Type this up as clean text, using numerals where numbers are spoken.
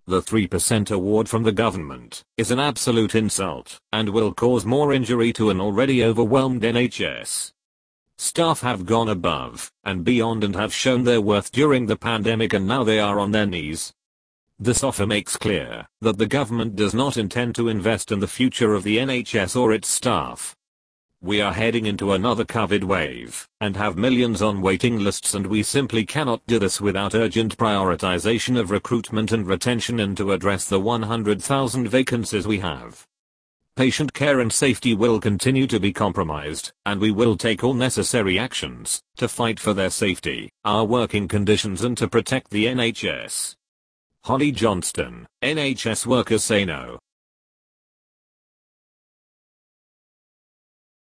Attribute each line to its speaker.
Speaker 1: The 3% award from the government is an absolute insult and will cause more injury to an already overwhelmed NHS. Staff have gone above and beyond and have shown their worth during the pandemic, and now they are on their knees. This offer makes clear that the government does not intend to invest in the future of the NHS or its staff. We are heading into another COVID wave and have millions on waiting lists, and we simply cannot do this without urgent prioritization of recruitment and retention and to address the 100,000 vacancies we have. Patient care and safety will continue to be compromised, and we will take all necessary actions to fight for their safety, our working conditions, and to protect the NHS. Holly Johnston, NHS workers say no.